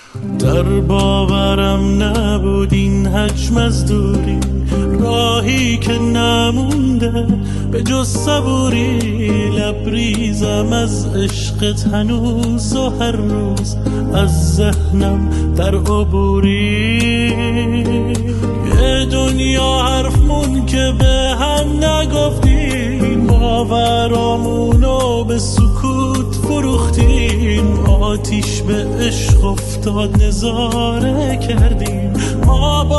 در باورم نبود این حجم از دوری، راهی که نمونده به جز صبوری. لبریزم از عشقت هنوز و هر روز از ذهنم در عبوری. یه دنیا حرفمون که به هم نگفتیم، باورامونو به سکوت فروختیم. آتیش به عشق افتاد نظاره کردیم، ما با